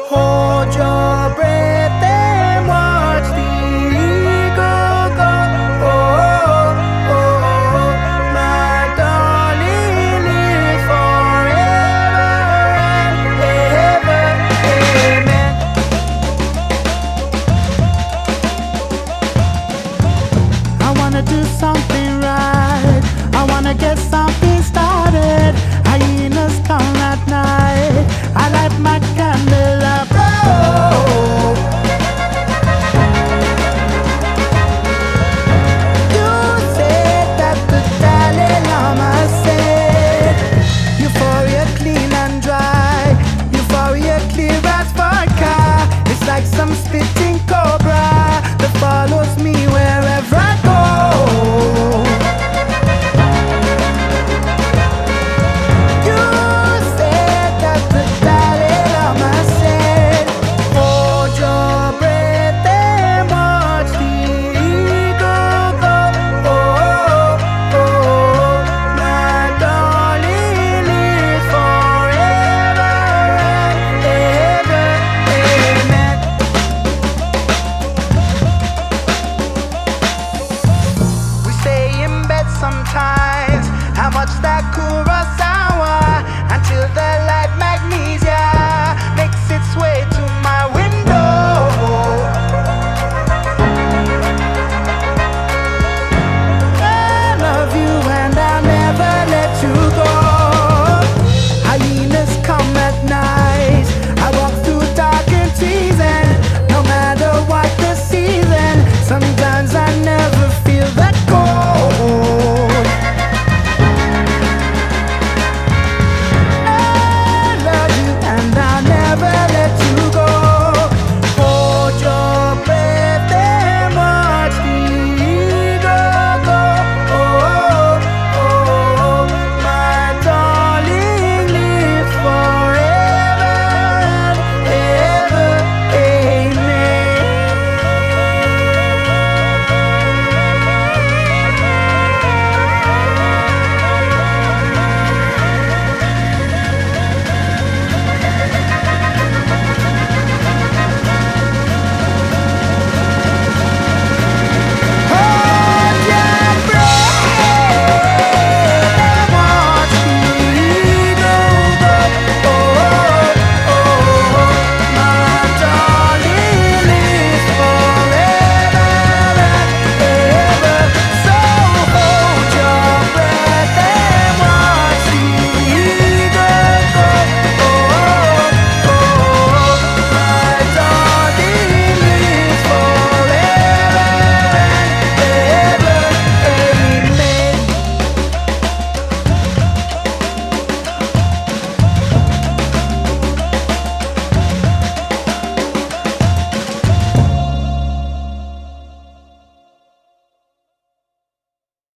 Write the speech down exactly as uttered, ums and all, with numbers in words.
Hold your breath and watch the eagle go. Oh, oh, oh, my darling, live forever and ever. Amen. I wanna do something right. I wanna get something started. Hyenas come at night. I light my candle up. Oh. You said that the Dalai Lama said, euphoria clean and dry, euphoria clear as vodka. It's like some spitting cobra that follows me wherever I go. Sometimes, how much that could